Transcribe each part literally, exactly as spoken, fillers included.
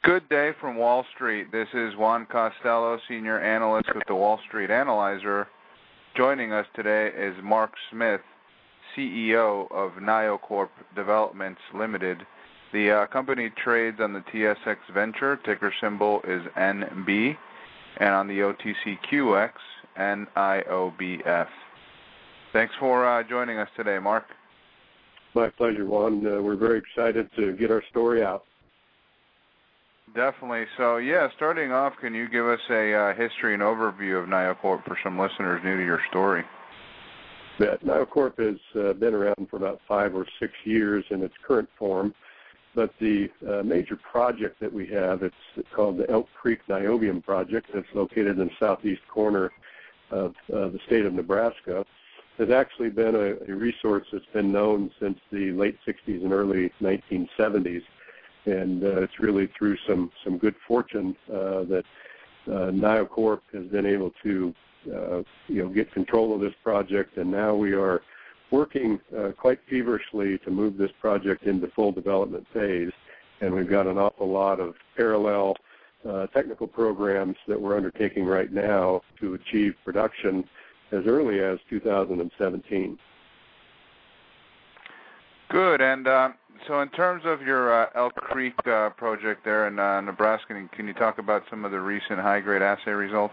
Good day from Wall Street. This is Juan Costello, Senior Analyst with the Wall Street Analyzer. Joining us today is Mark Smith, C E O of NioCorp Developments Limited. The uh, company trades on the T S X Venture, ticker symbol is N B, and on the O T C Q X, N I O B F. Thanks for uh, joining us today, Mark. My pleasure, Juan. Uh, we're very excited to get our story out. Definitely. So, yeah, starting off, can you give us a uh, history and overview of NioCorp for some listeners new to your story? Yeah, NioCorp has uh, been around for about five or six years in its current form, but the uh, major project that we have, it's called the Elk Creek Niobium Project. It's located in the southeast corner of uh, the state of Nebraska. Has actually been a, a resource that's been known since the late sixties and early nineteen seventies. And uh, it's really through some, some good fortune uh, that uh, NioCorp has been able to, uh, you know, get control of this project. And now we are working uh, quite feverishly to move this project into full development phase. And we've got an awful lot of parallel uh, technical programs that we're undertaking right now to achieve production as early as two thousand seventeen. Good. And uh, so in terms of your uh, Elk Creek uh, project there in uh, Nebraska, can you talk about some of the recent high-grade assay results?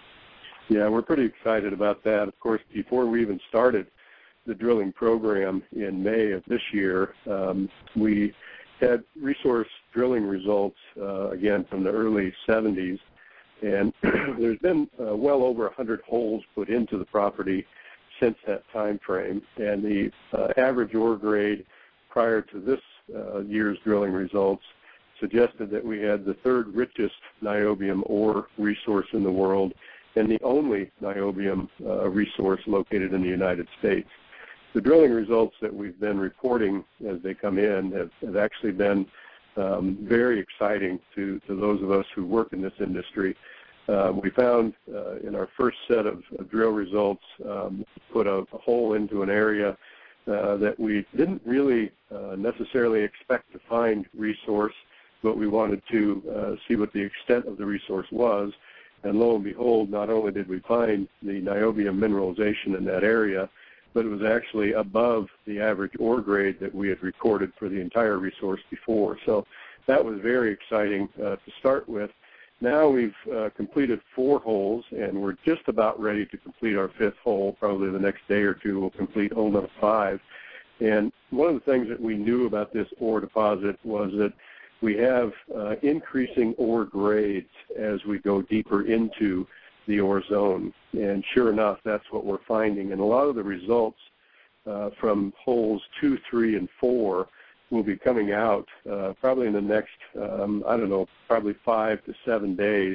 Yeah, we're pretty excited about that. Of course, before we even started the drilling program in May of this year, um, we had resource drilling results, uh, again, from the early seventies. And there's been uh, well over one hundred holes put into the property since that time frame. And the uh, average ore grade prior to this uh, year's drilling results suggested that we had the third richest niobium ore resource in the world and the only niobium uh, resource located in the United States. The drilling results that we've been reporting as they come in have, have actually been um, very exciting to, to those of us who work in this industry. Uh, we found uh, in our first set of, of drill results, um, put a, a hole into an area uh, that we didn't really uh, necessarily expect to find resource, but we wanted to uh, see what the extent of the resource was. And lo and behold, not only did we find the niobium mineralization in that area, but it was actually above the average ore grade that we had recorded for the entire resource before. So that was very exciting uh, to start with. Now we've uh, completed four holes, and we're just about ready to complete our fifth hole. Probably the next day or two we'll complete hole number five. And one of the things that we knew about this ore deposit was that we have uh, increasing ore grades as we go deeper into the ore zone. And sure enough, that's what we're finding. And a lot of the results uh, from holes two, three, and four will be coming out uh, probably in the next, um, I don't know, probably five to seven days.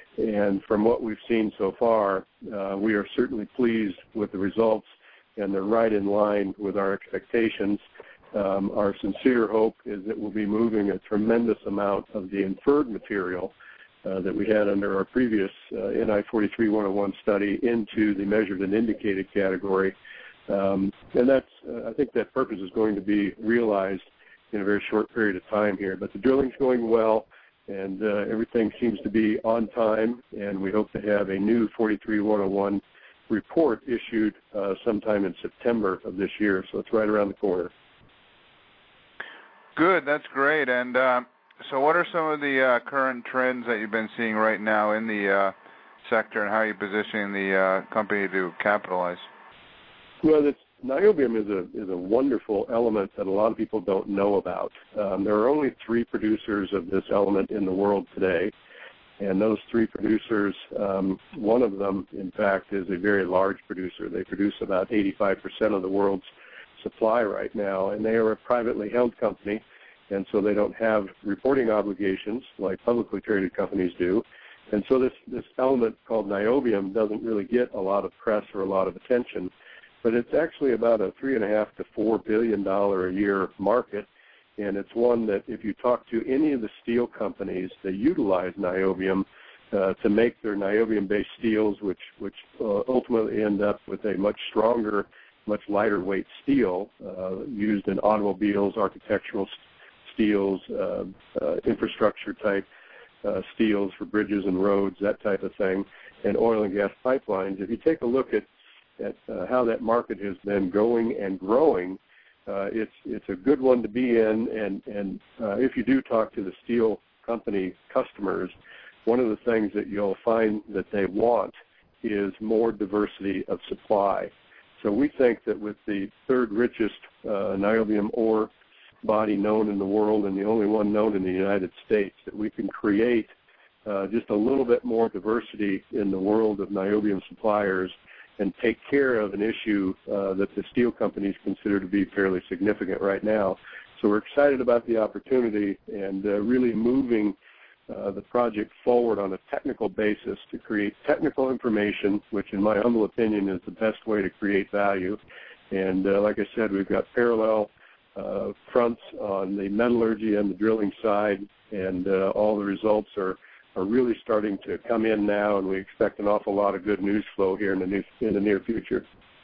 And from what we've seen so far, uh, we are certainly pleased with the results, and they're right in line with our expectations. Um, our sincere hope is that we'll be moving a tremendous amount of the inferred material uh, that we had under our previous uh, N I forty-three one oh one study into the measured and indicated category. Um, and that's, uh, I think that purpose is going to be realized in a very short period of time here. But the drilling's going well, and uh, everything seems to be on time, and we hope to have a new forty-three one oh one report issued uh, sometime in September of this year, so it's right around the corner. Good, that's great. And uh, so what are some of the uh, current trends that you've been seeing right now in the uh, sector, and how are you positioning the uh, company to capitalize? Well, it's niobium is a is a wonderful element that a lot of people don't know about. Um, there are only three producers of this element in the world today, and those three producers, um, one of them, in fact, is a very large producer. They produce about eighty-five percent of the world's supply right now, and they are a privately held company, and so they don't have reporting obligations like publicly traded companies do. And so this, this element called niobium doesn't really get a lot of press or a lot of attention. But it's actually about a three and a half to four billion dollar a year market, and it's one that if you talk to any of the steel companies, they utilize niobium uh, to make their niobium-based steels, which which uh, ultimately end up with a much stronger, much lighter weight steel uh, used in automobiles, architectural steels, uh, uh, infrastructure type uh, steels for bridges and roads, that type of thing, and oil and gas pipelines. If you take a look at, at uh, how that market has been going and growing, uh, it's it's a good one to be in. And, and uh, if you do talk to the steel company customers, one of the things that you'll find that they want is more diversity of supply. So we think that with the third richest uh, niobium ore body known in the world and the only one known in the United States, that we can create uh, just a little bit more diversity in the world of niobium suppliers and take care of an issue uh, that the steel companies consider to be fairly significant right now. So we're excited about the opportunity and uh, really moving uh, the project forward on a technical basis to create technical information, which in my humble opinion is the best way to create value. And uh, like I said, we've got parallel uh, fronts on the metallurgy and the drilling side, and uh, all the results are, are really starting to come in now, and we expect an awful lot of good news flow here in the, new, in the near future.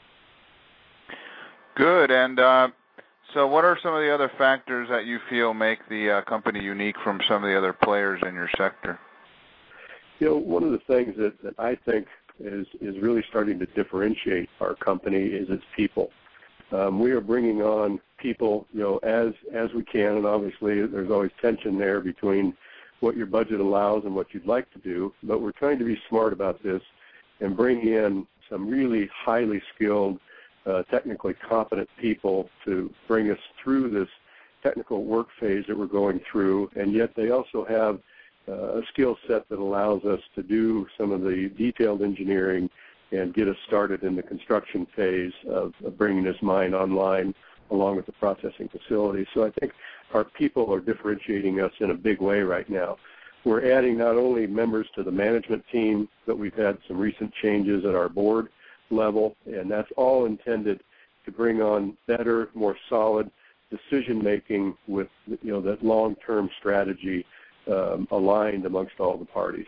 Good. And uh, so what are some of the other factors that you feel make the uh, company unique from some of the other players in your sector? You know, one of the things that, that I think is, is really starting to differentiate our company is its people. Um, we are bringing on people, you know, as as we can, and obviously there's always tension there between what your budget allows and what you'd like to do, but we're trying to be smart about this and bring in some really highly skilled, uh, technically competent people to bring us through this technical work phase that we're going through, and yet they also have uh, a skill set that allows us to do some of the detailed engineering and get us started in the construction phase of, of bringing this mine online along with the processing facility. So I think our people are differentiating us in a big way right now. We're adding not only members to the management team, but we've had some recent changes at our board level, and that's all intended to bring on better, more solid decision-making with, you know, that long-term strategy um, aligned amongst all the parties.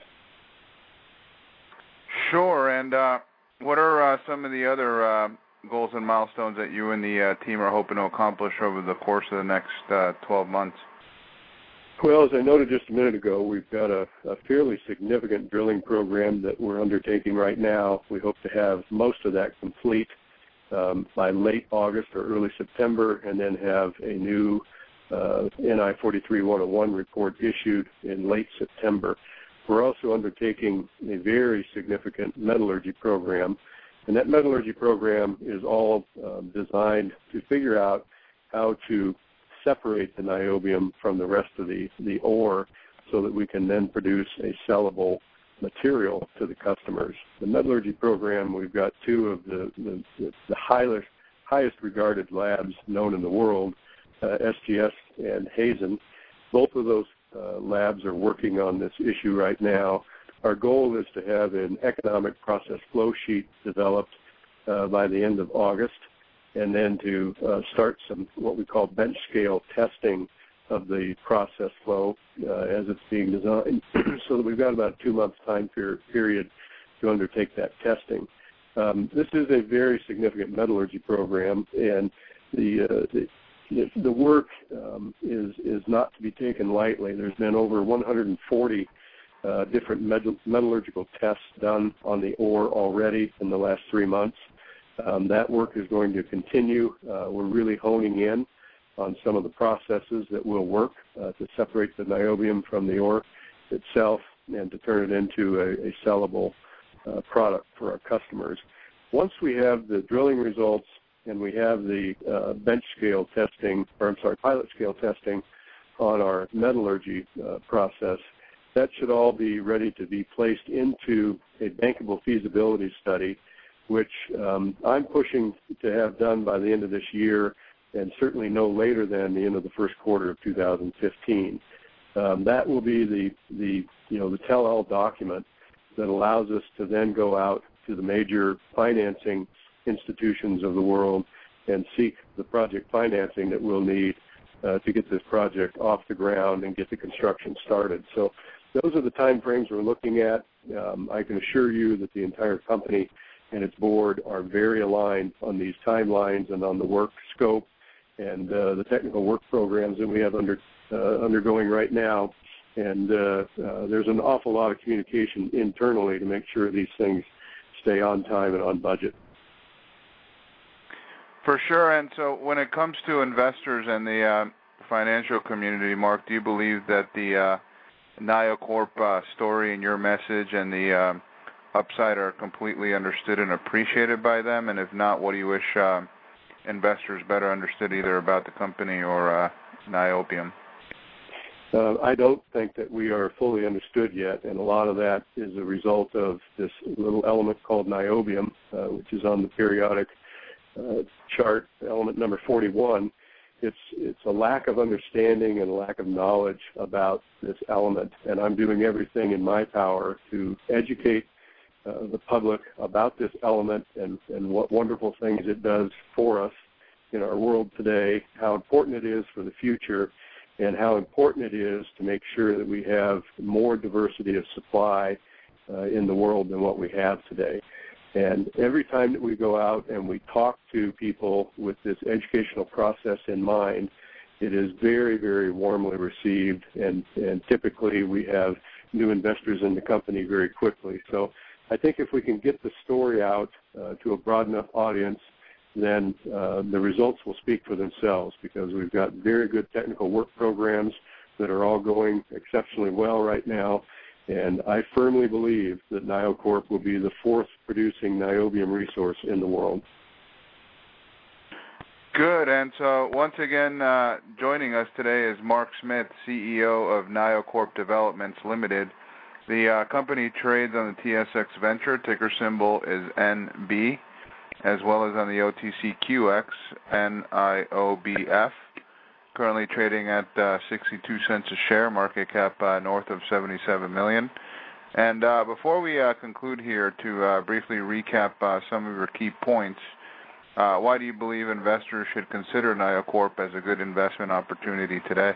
Sure, and uh, what are uh, some of the other uh, goals and milestones that you and the uh, team are hoping to accomplish over the course of the next uh, twelve months? Well, as I noted just a minute ago, we've got a, a fairly significant drilling program that we're undertaking right now. We hope to have most of that complete um, by late August or early September, and then have a new uh, N I forty-three one oh one report issued in late September. We're also undertaking a very significant metallurgy program, and that metallurgy program is all um, designed to figure out how to separate the niobium from the rest of the, the ore so that we can then produce a sellable material to the customers. The metallurgy program, we've got two of the, the, the highest, highest regarded labs known in the world, uh, S G S and Hazen. Both of those uh, labs are working on this issue right now. Our goal is to have an economic process flow sheet developed uh, by the end of August, and then to uh, start some what we call bench scale testing of the process flow uh, as it's being designed, so that we've got about a two-month time period to undertake that testing. Um, this is a very significant metallurgy program, and the uh, the, the work um, is is not to be taken lightly. There's been over one hundred forty uh, different met- metallurgical tests done on the ore already in the last three months. Um, that work is going to continue. Uh, we're really honing in on some of the processes that will work uh, to separate the niobium from the ore itself and to turn it into a, a sellable uh, product for our customers. Once we have the drilling results and we have the uh, bench scale testing, or I'm sorry, pilot scale testing on our metallurgy uh, process, that should all be ready to be placed into a bankable feasibility study, which um, I'm pushing to have done by the end of this year, and certainly no later than the end of the first quarter of two thousand fifteen. Um, that will be the, the you know the tell-all document that allows us to then go out to the major financing institutions of the world and seek the project financing that we'll need uh, to get this project off the ground and get the construction started. So those are the time frames we're looking at. Um, I can assure you that the entire company and its board are very aligned on these timelines and on the work scope and uh, the technical work programs that we have under, uh, undergoing right now, and uh, uh, there's an awful lot of communication internally to make sure these things stay on time and on budget. For sure. And so when it comes to investors and the uh, financial community, Mark, do you believe that the uh, NioCorp uh, story and your message and the uh, upside are completely understood and appreciated by them? And if not, what do you wish uh, investors better understood either about the company or uh, niobium? Uh, I don't think that we are fully understood yet, and a lot of that is a result of this little element called niobium, uh, which is on the periodic uh, chart, element number forty-one. It's it's a lack of understanding and a lack of knowledge about this element, and I'm doing everything in my power to educate uh, the public about this element and, and what wonderful things it does for us in our world today, how important it is for the future, and how important it is to make sure that we have more diversity of supply uh, in the world than what we have today. And every time that we go out and we talk to people with this educational process in mind, it is very, very warmly received, and, and typically we have new investors in the company very quickly. So I think if we can get the story out uh, to a broad enough audience, then uh, the results will speak for themselves, because we've got very good technical work programs that are all going exceptionally well right now. And I firmly believe that NioCorp will be the fourth producing niobium resource in the world. Good. And so once again, uh, joining us today is Mark Smith, C E O of NioCorp Developments Limited. The uh, company trades on the T S X Venture. Ticker symbol is N B, as well as on the O T C Q X, N I O B F. Currently trading at uh, sixty-two cents a share, market cap uh, north of seventy-seven million dollars. And uh, before we uh, conclude here, to uh, briefly recap uh, some of your key points, uh, why do you believe investors should consider NioCorp as a good investment opportunity today?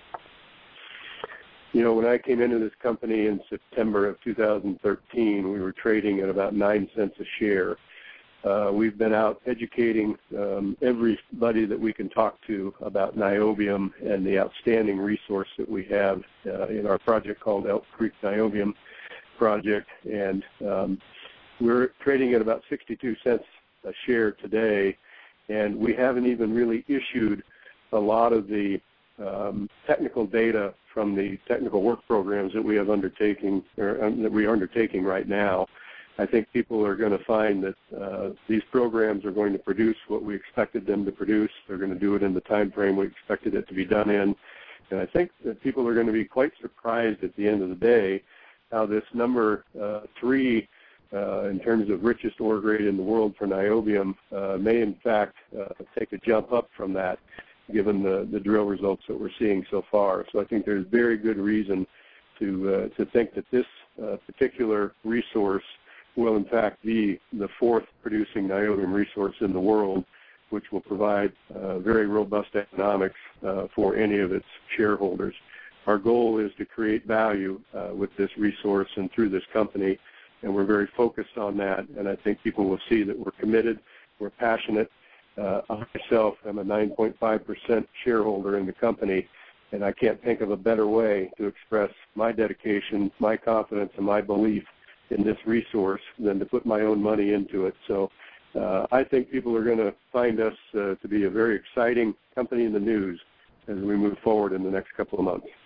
You know, when I came into this company in September of two thousand thirteen, we were trading at about nine cents a share. Uh, we've been out educating um, everybody that we can talk to about niobium and the outstanding resource that we have uh, in our project called Elk Creek Niobium Project. And um, we're trading at about sixty-two cents a share today, and we haven't even really issued a lot of the um, technical data from the technical work programs that we have undertaking or um, that we are undertaking right now. I think people are going to find that uh, these programs are going to produce what we expected them to produce. They're going to do it in the time frame we expected it to be done in. And I think that people are going to be quite surprised at the end of the day how this number uh, three uh, in terms of richest ore grade in the world for niobium uh, may in fact uh, take a jump up from that, given the, the drill results that we're seeing so far. So I think there's very good reason to, uh, to think that this uh, particular resource will in fact be the fourth producing niobium resource in the world, which will provide uh, very robust economics uh, for any of its shareholders. Our goal is to create value uh, with this resource and through this company, and we're very focused on that, and I think people will see that we're committed, we're passionate. Uh, I myself am a nine point five percent shareholder in the company, and I can't think of a better way to express my dedication, my confidence, and my belief in this resource than to put my own money into it. So uh, I think people are going to find us uh, to be a very exciting company in the news as we move forward in the next couple of months.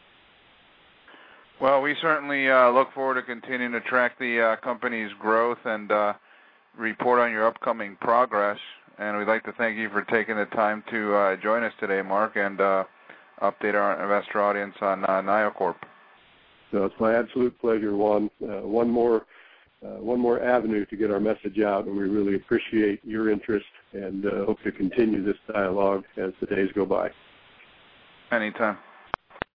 Well, we certainly uh, look forward to continuing to track the uh, company's growth and uh, report on your upcoming progress. And we'd like to thank you for taking the time to uh, join us today, Mark, and uh, update our investor audience on uh, NioCorp. So it's my absolute pleasure, Juan. Uh, one more, uh, one more avenue to get our message out, and we really appreciate your interest and uh, hope to continue this dialogue as the days go by. Anytime.